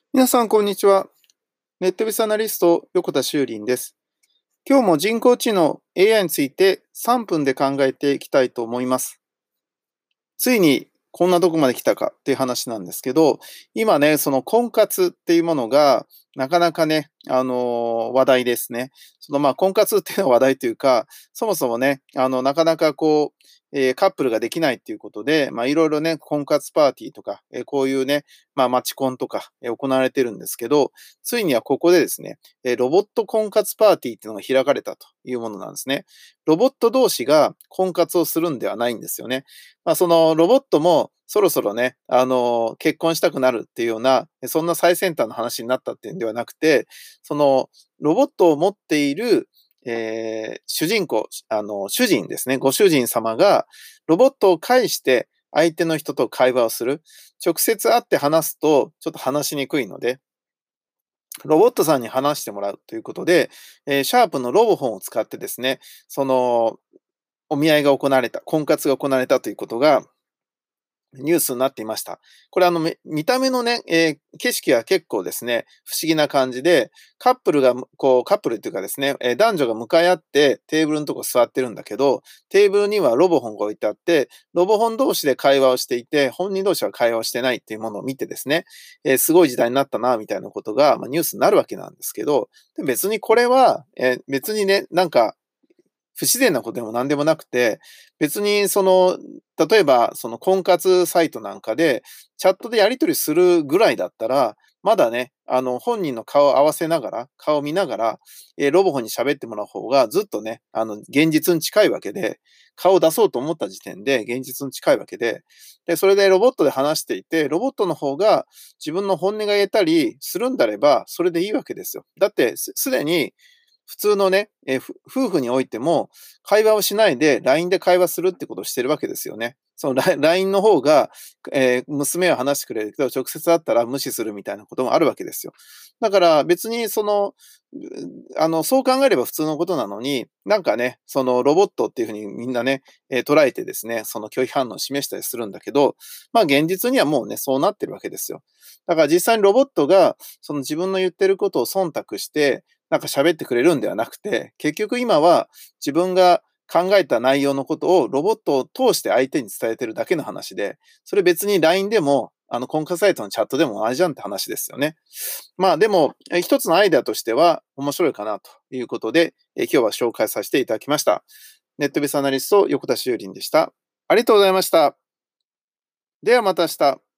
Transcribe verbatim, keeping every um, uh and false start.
皆さん、こんにちは。ネットビスアナリスト、横田修林です。今日も人工知能 エーアイ についてさんぷんで考えていきたいと思います。ついにこんなとこまで来たかっていう話なんですけど、今ね、その婚活っていうものがなかなかね、あの、話題ですね。その、ま、婚活っていうのは話題というか、そもそもね、あの、なかなかこう、えーカップルができないっていうことで、ま、いろいろね、婚活パーティーとか、え、こういうね、ま、マチコンとか、え、行われてるんですけど、ついにはここでですね、え、ロボット婚活パーティーっていうのが開かれたというものなんですね。ロボット同士が婚活をするんではないんですよね。まあ、そのロボットもそろそろね、あの、結婚したくなるっていうような、そんな最先端の話になったっていうんではなくて、そのロボットを持っている、えー主人公、あの、主人ですね、ご主人様がロボットを介して相手の人と会話をする。直接会って話すとちょっと話しにくいので、ロボットさんに話してもらうということで、えーシャープのロボフォンを使ってですね、そのお見合いが行われた、婚活が行われたということがニュースになっていました。これあの、め見た目のね、えー景色は結構ですね、不思議な感じで、カップルがむこう、カップルっていうかですね、え、男女が向かい合ってテーブルのとこ座ってるんだけど、テーブルにはロボホンが置いてあって、ロボホン同士で会話をしていて、本人同士は会話をしてないっていうものを見てですね、え、すごい時代になったなみたいなことが、ま、ニュースになるわけなんですけど、で、別にこれは、え、別にね、なんか不自然なことでも何でもなくて、別にその、例えばその婚活サイトなんかで、チャットでやり取りするぐらいだったら、まだね、あの、本人の顔を合わせながら、顔を見ながら、え、ロボホンに喋ってもらう方がずっとね、あの、現実に近いわけで、顔を出そうと思った時点で現実に近いわけで、で、それでロボットで話していて、ロボットの方が自分の本音が言えたりするんであれば、それでいいわけですよ。だって、すすでに普通のね、え、ふ夫婦においても、会話をしないで ライン で会話するってことをしてるわけですよね。そのライ ライン の方が、えー娘は話してくれるけど、直接会ったら無視するみたいなこともあるわけですよ。だから別にその、うあの、そう考えれば普通のことなのに、なんかね、そのロボットっていう風にみんなね、え、捉えてですね、その拒否反応を示したりするんだけど、ま、現実にはもうね、そうなってるわけですよ。だから実際にロボットが、その自分の言ってることを忖度してなんか喋ってくれるんではなくて、結局今は自分が考えた内容のことをロボットを通して相手に伝えてるだけの話で、それ別に ライン でも、あの、婚活サイトのチャットでも同じじゃんって話ですよね。まあでも、え一つのアイデアとしては面白いかなということで、え今日は紹介させていただきました。ネットベースアナリスト横田修林でした。ありがとうございました。ではまた明日。